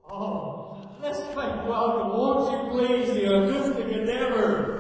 Oh, let's make welcome, won't you please, the acoustic endeavor.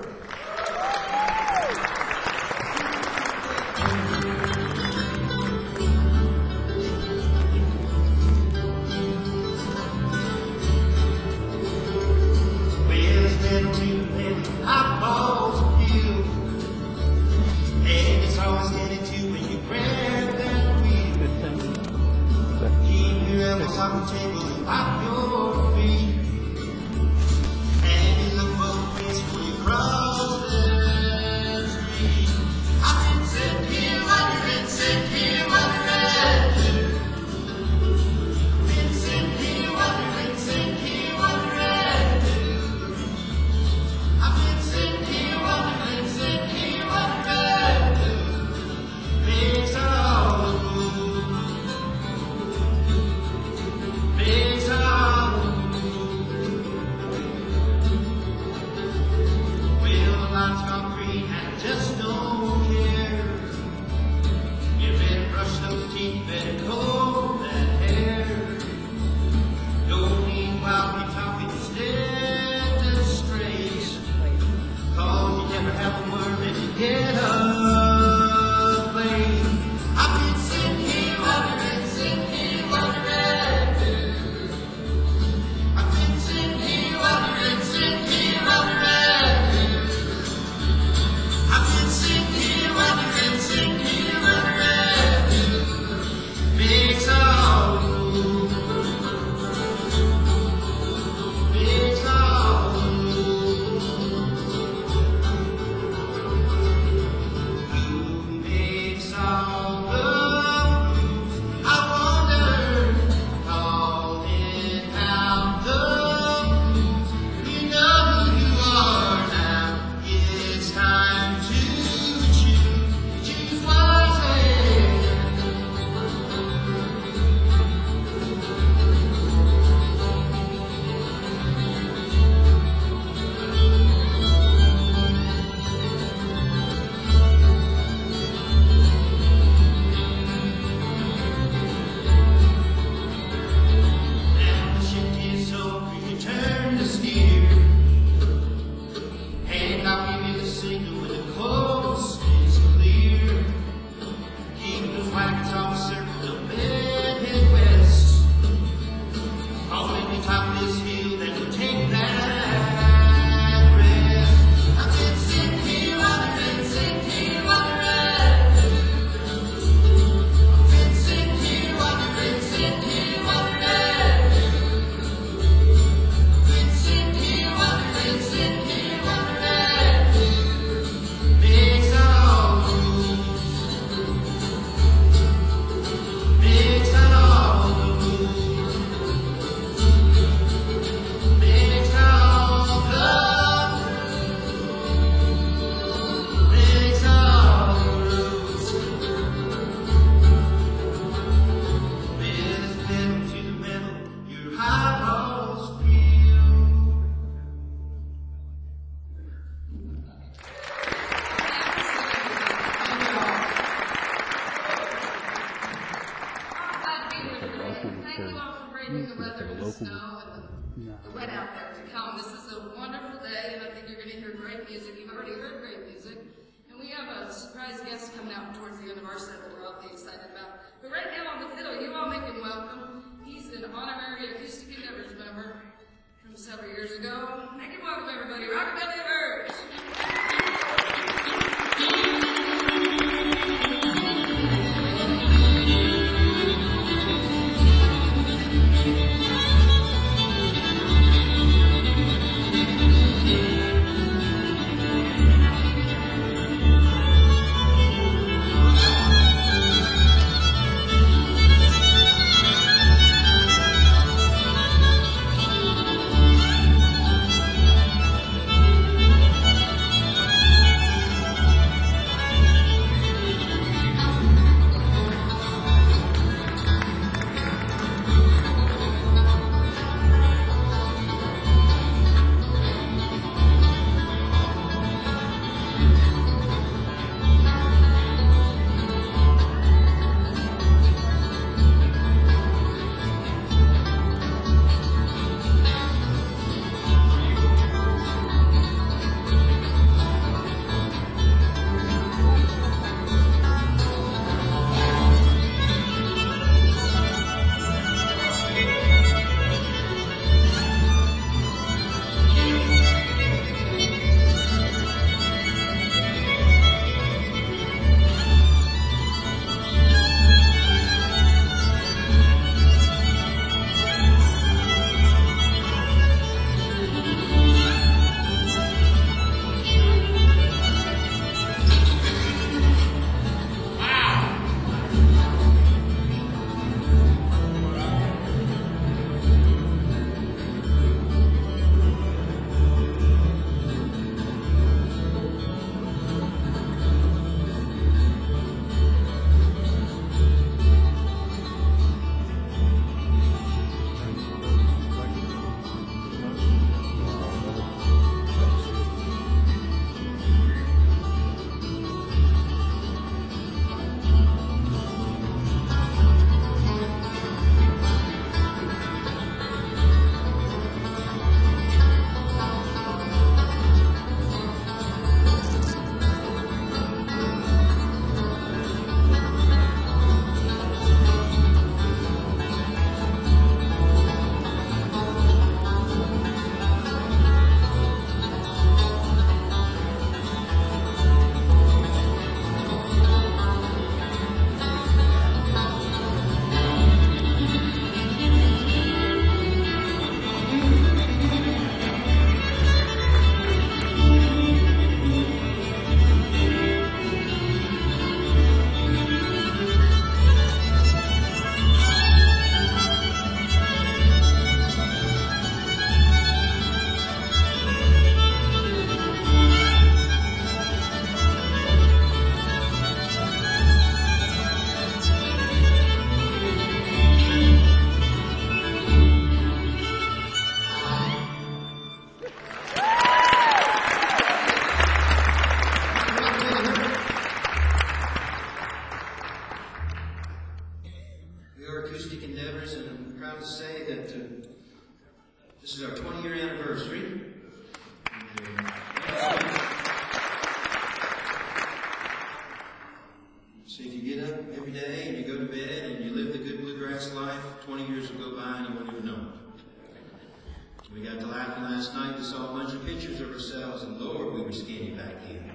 say that this is our 20-year anniversary. So if you get up every day and you go to bed and you live the good bluegrass life, 20 years will go by and you won't even know it. We got to laughing last night. We saw a bunch of pictures of ourselves, and Lord, we were skinny back then.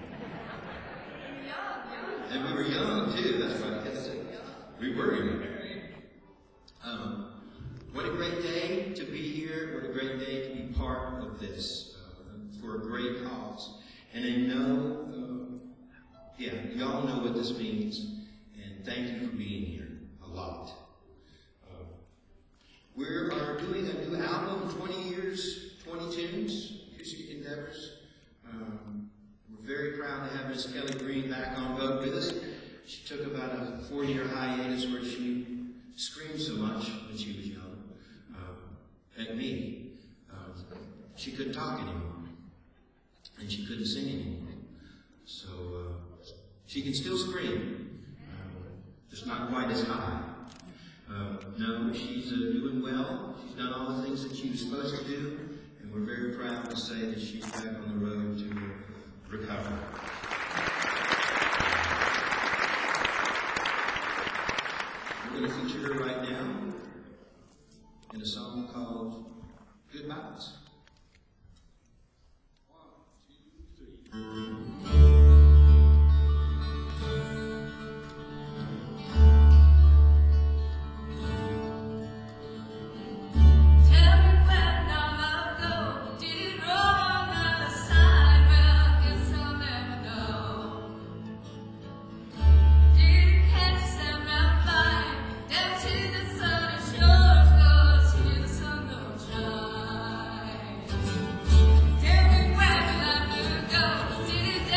And we were young too. That's right. We were young. What a great day to be here. What a great day to be part of this for a great cause. And I know, y'all know what this means. And thank you for being here a lot. We are doing a new album, 20 years, 20 tunes, music endeavors. We're very proud to have Miss Kelly Green back on boat with us. She took about a 4-year hiatus where she screamed so much when she was young at me. She couldn't talk anymore. And she couldn't sing anymore. So she can still scream. Just not quite as high. No, she's doing well. She's done all the things that she was supposed to do. And we're very proud to say that she's back on the road to recovery. We're going to feature her right now in a song called Goodbyes. 1, 2, 3. Did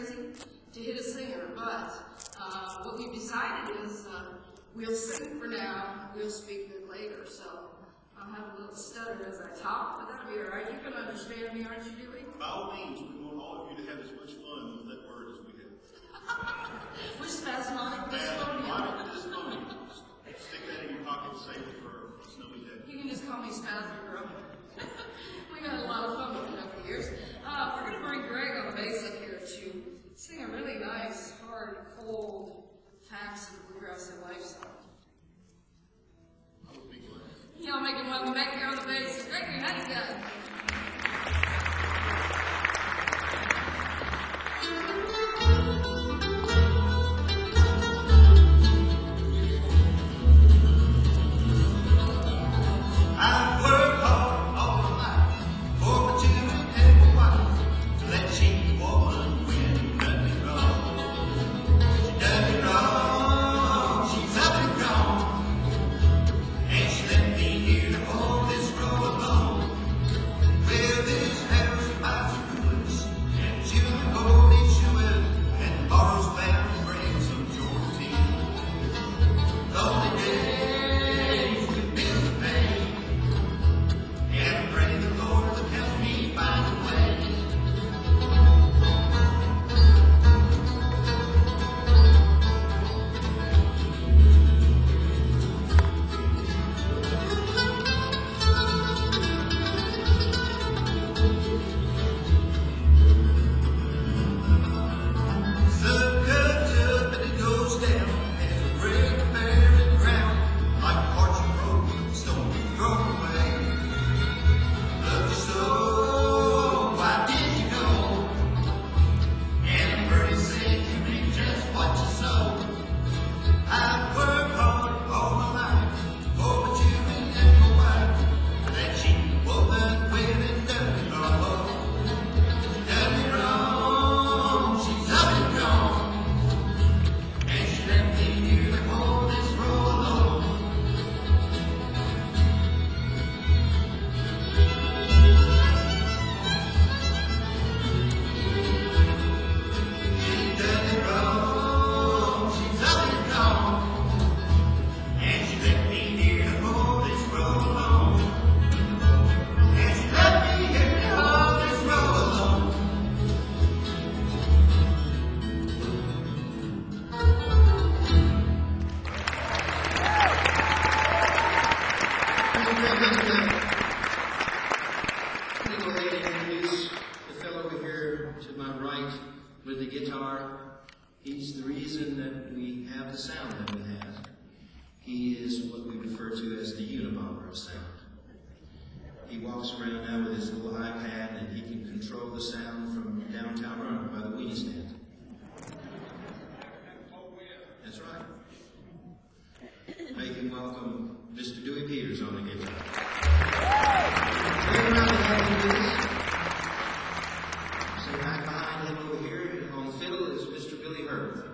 crazy to hit a singer, but what we've decided is we'll sing for now, we'll speak a bit later. So I'll have a little stutter as I talk, but that'll be all right. You can understand me, aren't you, Dewey? By all means, we want all of you to have as much fun with that word as we have. We're spasmodic this Spasmodic dysphonia. Stick that in your pocket and save it for a snowy day. You can just call me Spasm Girl. We got a lot of fun with it over the years. We're going to bring Greg on the bass up here to sing a really nice, hard, cold, facts of bluegrass and life song. I would be glad. Y'all make him welcome back here on the bass. Gregory, how you done? He's the reason that we have the sound that we have. He is what we refer to as the Unabomber of sound. He walks around now with his little iPad and he can control the sound from downtown Roanoke by the weenie stand. That's right. Make him welcome Mr. Dewey Peters on the guitar. Big round of applause, please. So right behind him over here on the fiddle is Mr. Billy Hurd.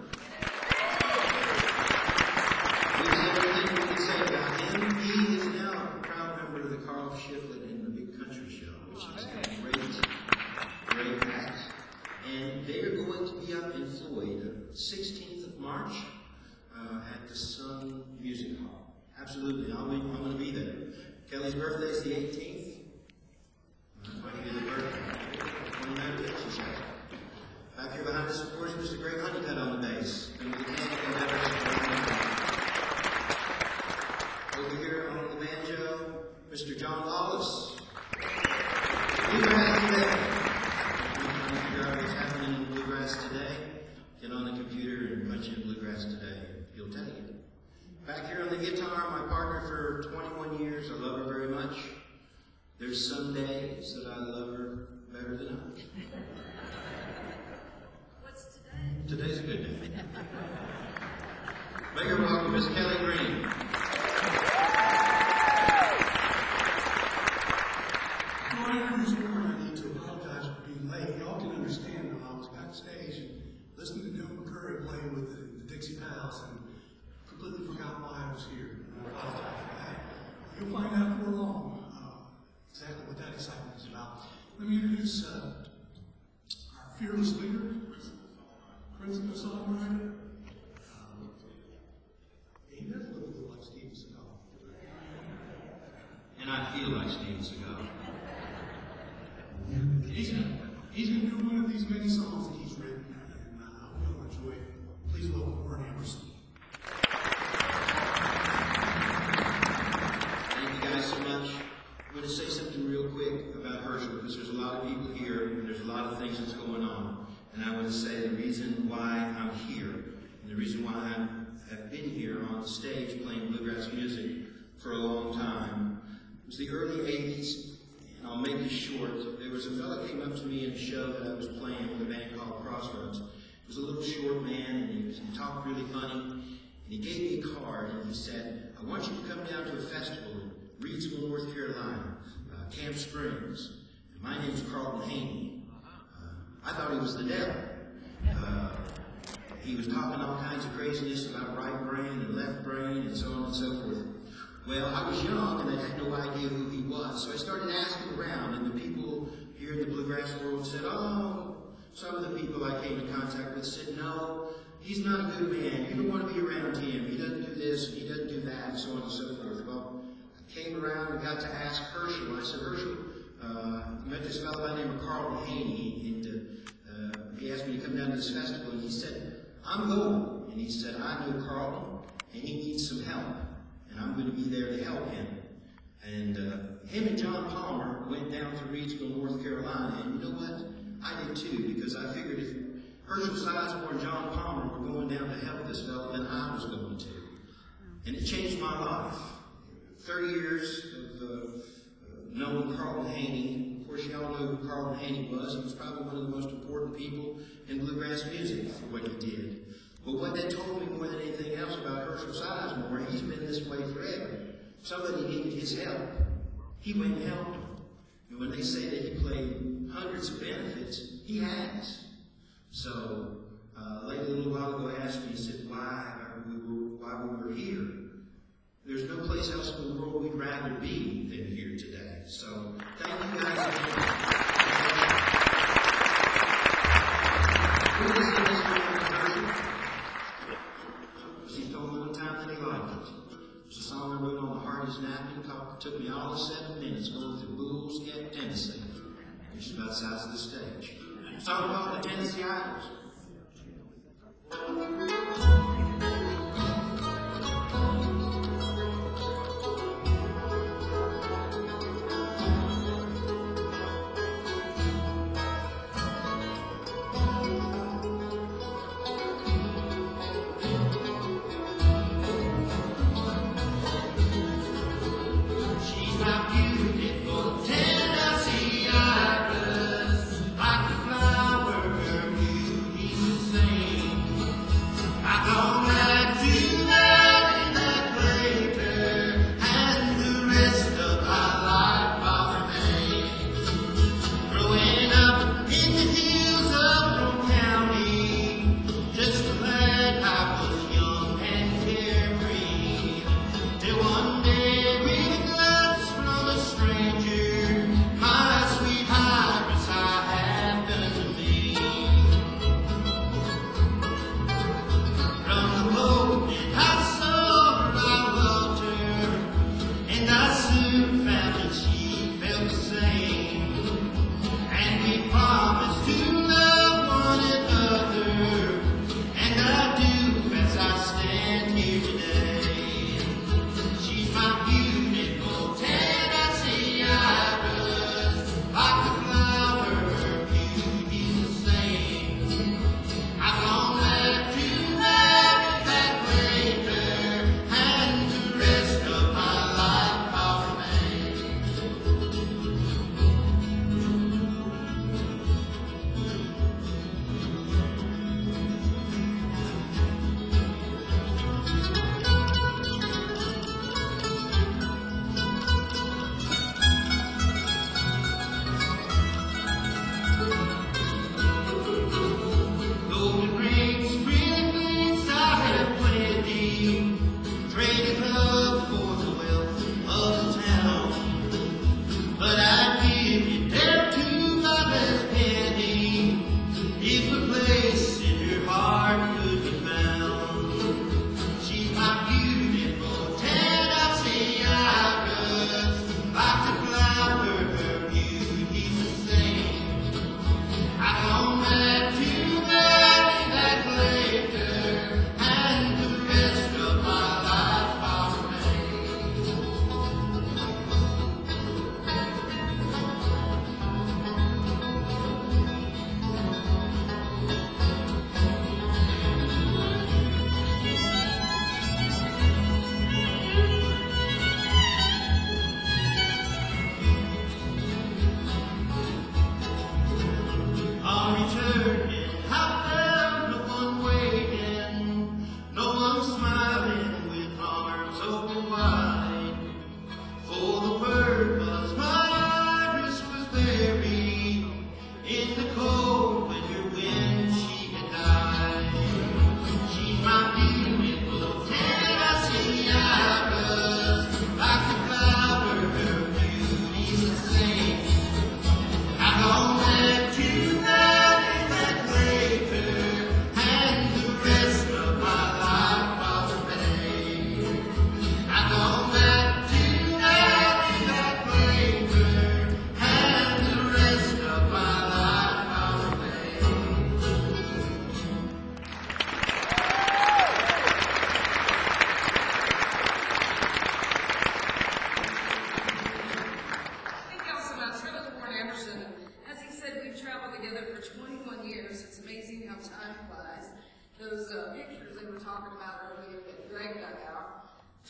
Here's everything we can say about him. He is now a proud member of the Carl Shiflett and the Big Country Show, which is a great act. And they are going to be up in Floyd, 16th of March, at the Sun Music Hall. Absolutely, I'm going to be there. Kelly's birthday is the 18th. Might be the birthday. 29th, she said. Back here behind us, of course, Mr. Greg Honeycutt on the bass. And with the over here on the banjo, Mr. John Lawless. Bluegrass Today. If you're trying to figure out what's happening in Bluegrass Today, get on the computer and punch in Bluegrass Today. He'll tell you. Back here on the guitar, my partner for 21 years. I love her very much. There's some days that I love her better than others. What's today? Today's a good day. Make her welcome Miss Kelly Green. I need to apologize for being late. Y'all can understand when I was backstage and listening to Neil McCurry play with the Dixie Pals and completely forgot why I was here. And I apologize for that. You'll find out before long exactly what that excitement is about. Let me introduce our fearless leader, principal songwriter. He does look a little like Steven Seagal. And I feel like Steven Seagal. He's going to do one of these many songs that he's written, and I hope you'll enjoy it. Please welcome Warren Emerson. Thank you guys so much. I'm going to say something real quick about Herschel, because there's a lot of people here, and there's a lot of things that's going on. And I want to say the reason why I'm here, and the reason why I have been here on stage playing bluegrass music for a long time. It was the early 80s, and I'll make this short. There was a fella came up to me in a show that I was playing with a band called Crossroads. He was a little short man, and he talked really funny. And he gave me a card, and he said, I want you to come down to a festival in Reidsville, North Carolina, Camp Springs. And my name's Carlton Haney. I thought he was the devil. He was talking all kinds of craziness about right brain and left brain and so on and so forth. Well, I was young and I had no idea who he was, so I started asking around, and the people here in the bluegrass world said, oh, some of the people I came in contact with said, no, he's not a good man. You don't want to be around him. He doesn't do this, and he doesn't do that, and so on and so forth. Well, I came around and got to ask Herschel. I said, Herschel, I met this fellow by the name of Carlton Haney, and he asked me to come down to this festival, and he said, I'm going. And he said, I know Carlton, and he needs some help, and I'm going to be there to help him. And him and John Palmer went down to Reidsville, North Carolina, and you know what? I did too, because I figured if Herschel Sizemore and John Palmer were going down to help this fellow, then I was going to. And it changed my life. 30 years of knowing Carlton Haney. Of course, y'all know who Carlton Haney was. He was probably one of the most important people in bluegrass music for what he did. But what that told me more than anything else about Herschel Sizemore, he's been this way forever. Somebody needed his help. He went and helped him. And when they say that he played hundreds of benefits, he has. So, lady a little while ago asked me, he said, why we were here. There's no place else in the world we'd rather be than here today. So, thank you guys again. Who listened to this one? He told me one time that he liked it. It's a song I wrote on the hardest napkin. It took me all of 7 minutes going through Bulls Gap, Tennessee, which is about south of the stage. A song called The Tennessee Idols.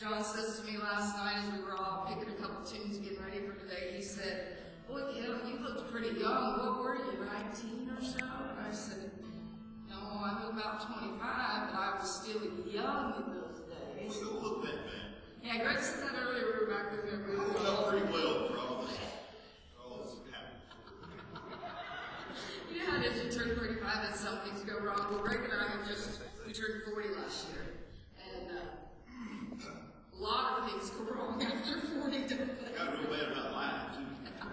John says to me last night as we were all picking a couple tunes getting ready for today, he said, "Boy, Gail, you looked pretty young. What were you, 19 or so?" And I said, "No, I was about 25, but I was still young in those days." You don't look that bad. Yeah, Greg said that earlier. We were back there. You hold up pretty well for all this happening. You know how it is, you turn 35 and some things go wrong. Well, Greg and I we turned 40 last year. And a lot of things go wrong after 40, don't they? Got real bad about lying, too.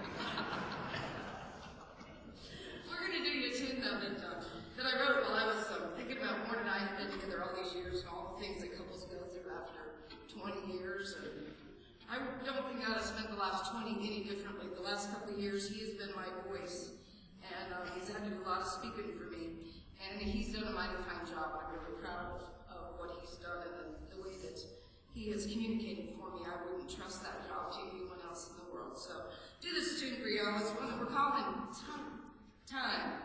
We're going to do you a tune, though, that I wrote while I was thinking about Warren and I have been together all these years and all the things that couples go through after 20 years. And I don't think God has spent the last 20 any differently. The last couple of years, he has been my voice. And he's had to do a lot of speaking for me. And he's done a mighty fine job. I'm really proud of what he's done and the way that he has communicated for me. I wouldn't trust that job to anyone else in the world. So do this tune for y'all. It's one that we're calling Time.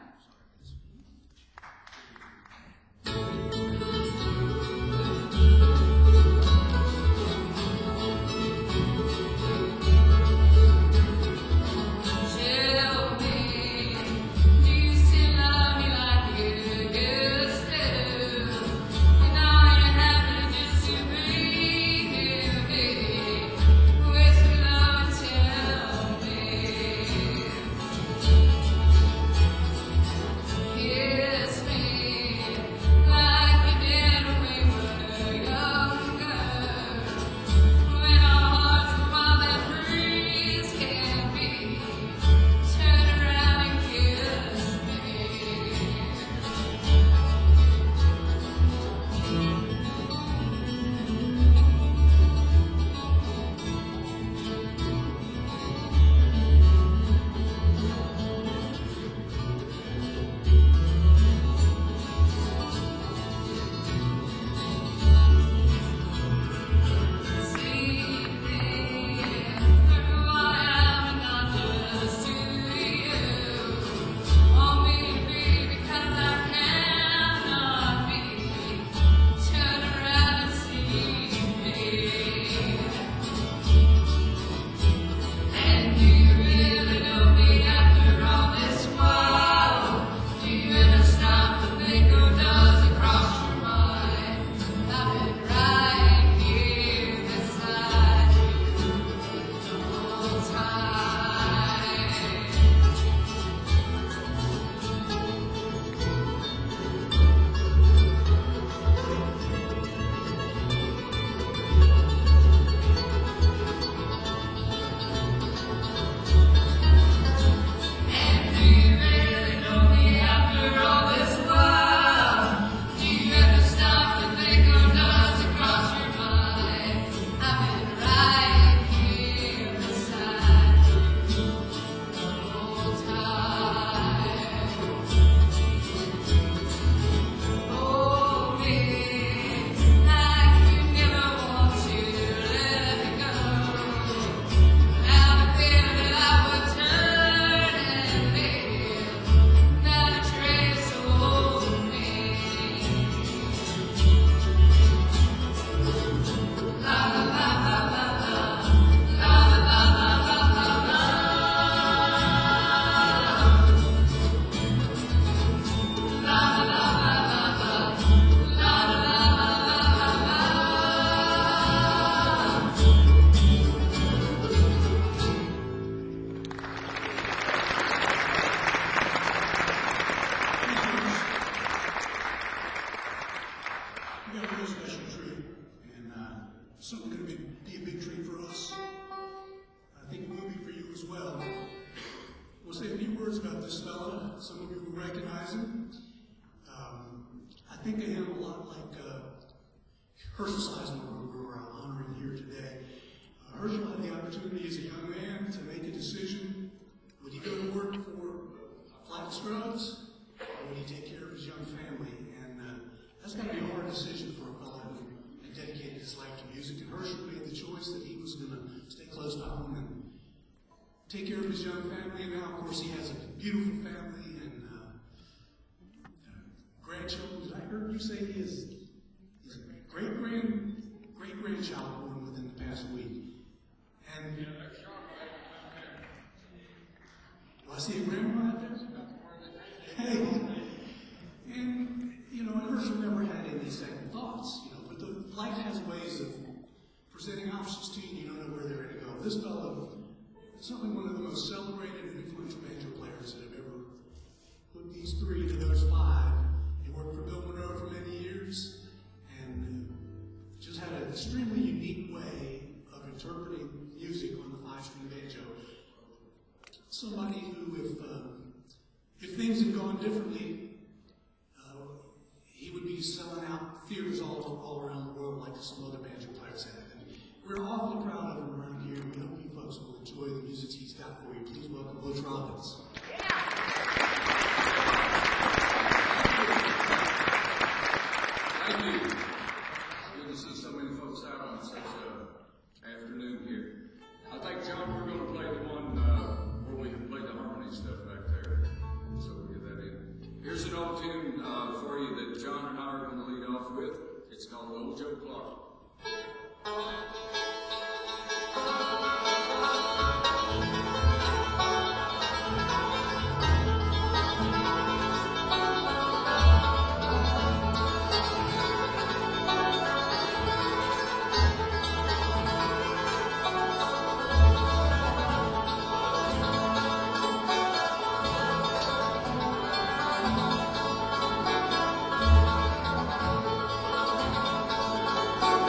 Herschel Sizemore, who we're honoring here today. Herschel had the opportunity as a young man to make a decision. Would he go to work for Flat Scrubs, or would he take care of his young family? And that's got to be a hard decision for a fellow who dedicated his life to music. And Herschel made the choice that he was going to stay close to home and take care of his young family. And now, of course, he has a beautiful family and grandchildren. Did I hear you say he is great-grandchild born past week. And I see a grandma out there. Hey, and you know, Herschel never had any second thoughts, you know, but life has ways of presenting options to you. You don't know where they're going to go. This fellow is certainly one of the most celebrated and influential banjo players that have ever put these three to those five. He worked for Bill Monroe for many years, and just had an extremely unique way of interpreting music on the five-string banjo. Somebody who, if things had gone differently, he would be selling out theaters all around the world like some other banjo players have. And we're awfully proud of him around here. We hope you folks will enjoy the music he's got for you. Please welcome Butch Robbins. Thank you. It's good to see so many folks out on such an afternoon here. I think, John, we're going to play the one where we can play the harmony stuff back there. So we'll get that in. Here's an old tune for you that John and I are going to lead off with. It's called Old Joe Clark. Thank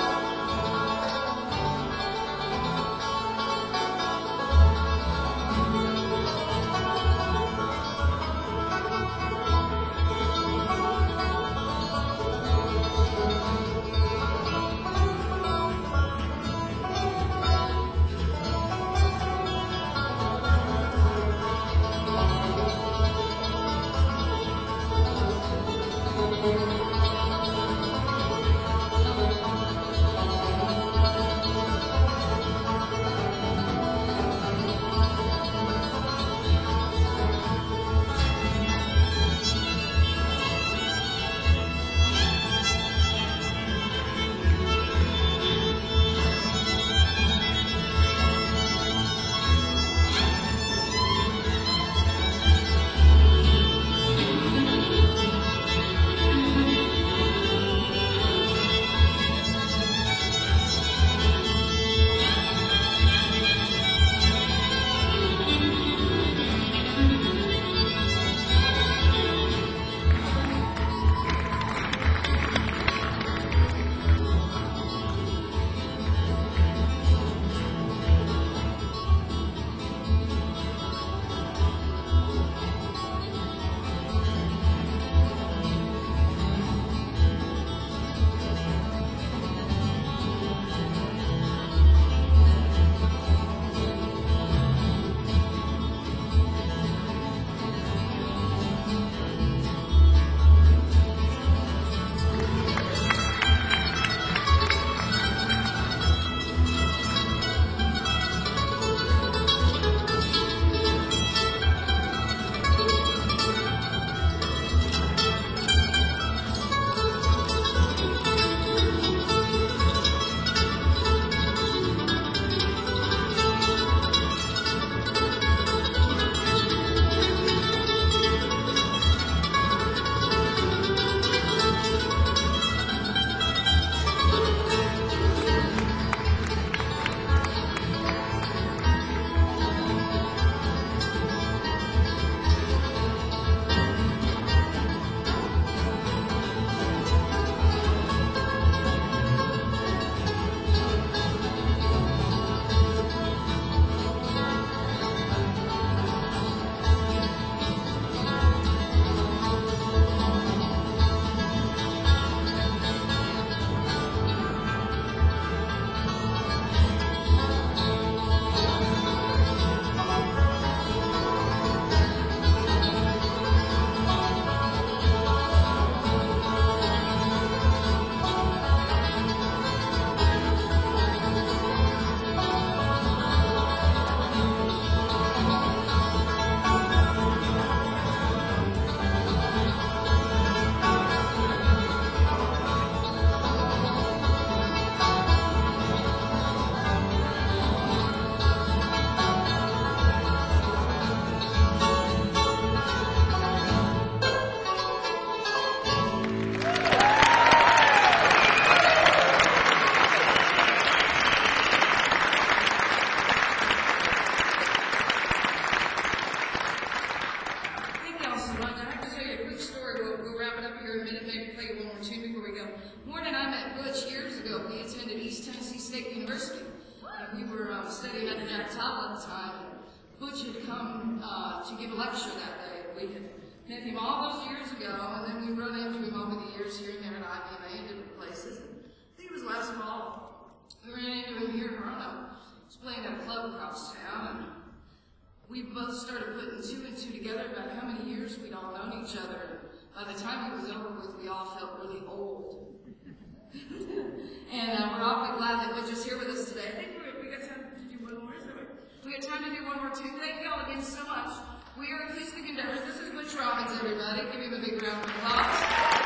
time. Butch had come to give a lecture that day. We had met him all those years ago, and then we run into him over the years here and there at IBMA in different places. I think it was last fall. We ran into him here in Roanoke. He was playing at a club across town, and we both started putting two and two together about how many years we'd all known each other. By the time it was over with, we all felt really old. And we're awfully glad that Butch is here with us today. I think we got time to do one more, is that right? We got time to do one more too. Thank you all again so much. We are Acoustic Endeavors. This is Butch Robbins, everybody. Give him a big round of applause.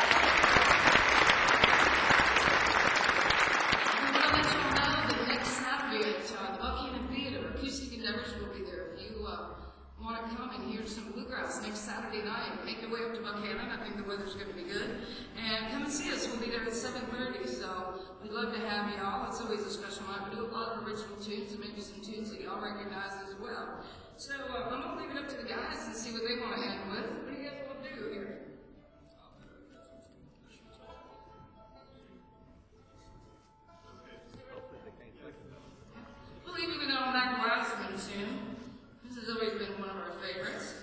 We want to let you all know that next Saturday at the Buckhannon Theater, Acoustic Endeavors will be there. If you want to come and hear some bluegrass next Saturday night, make your way up to Buckhannon. I think the weather's going to be good. And come and see us. We'll be there at 7:30, so we'd love to have you all. It's always a special night. We do a lot of original tunes and maybe some tunes that y'all recognize as well. So I'm going to leave it up to the guys and see what they want to end with. What do you guys want to do here? We'll leave you with an Michael Wiseman tune. This has always been one of our favorites.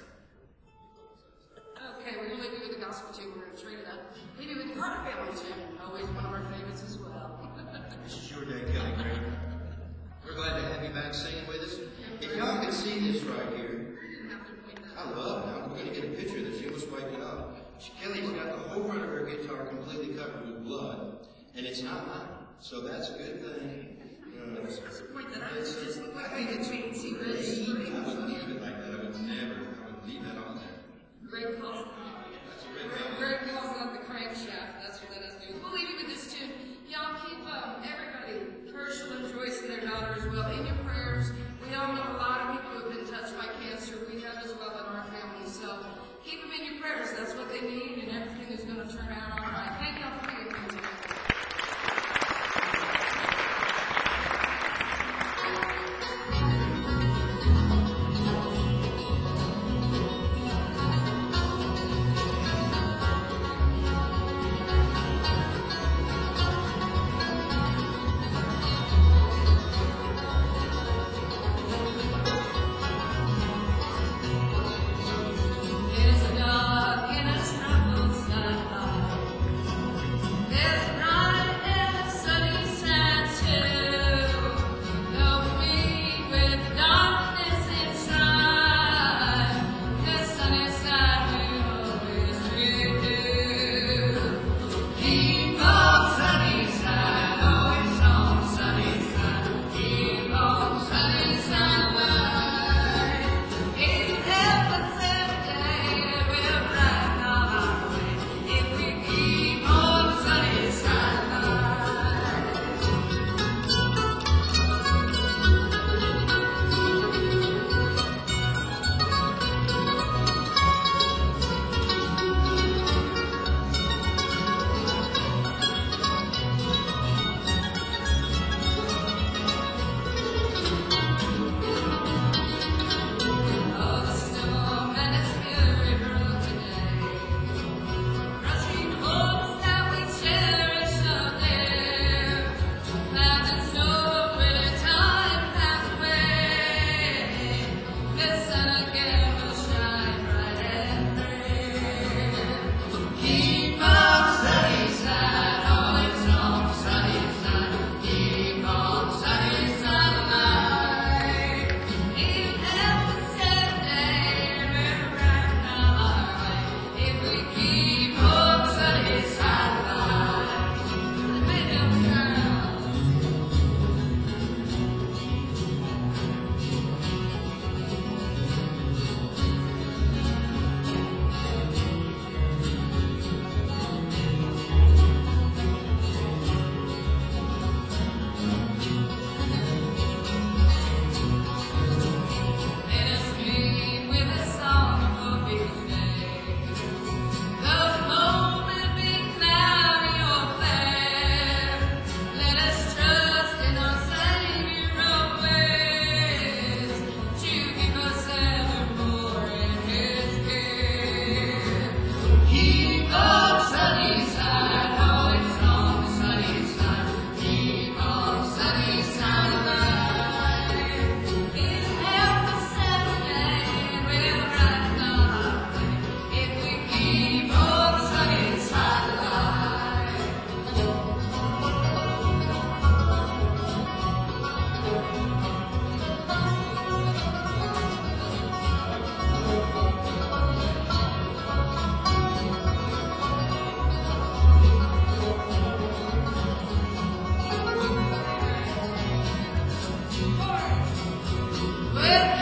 Okay, we're going to leave you with the gospel tune. We're going to trade it up. Leave you with the Carter Family tune. Always one of our favorites as well. This is your day, Kelly Green. We're glad to have you back singing with us. If y'all can see this right here, I love it. I'm going to get a picture of this. She almost wiped it off. Kelly's got the whole front of her guitar completely covered with blood, and it's not mine, so that's a good thing. Point that I was just look like a fancy red I string. wouldn't leave it like that. I would leave that on there. Greg calls that the crankshaft. That's what that has to do. We'll leave you with this tune. Y'all keep everybody, Herschel and Joyce and their daughter as well, in your prayers. We all know a lot of people who have been touched by cancer. We have as well in our family. So keep them in your prayers. That's what they need, and everything is going to turn out all right. Thank y'all for being here today.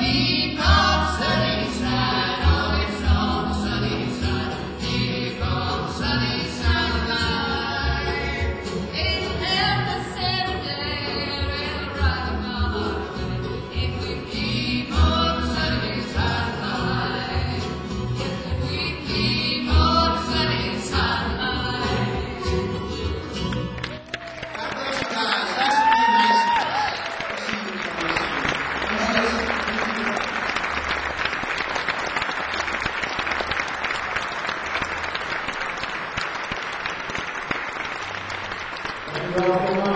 keep on sunny side, always on the sunny side. Keep on sunny side of life. It'll never settle down, it'll ride my heart if we keep on the sunny side of life. Yes, if we keep on the sunny side of life. God bless you guys. Thanks for being nice to us. We'll see you again real soon. Thank you all very much.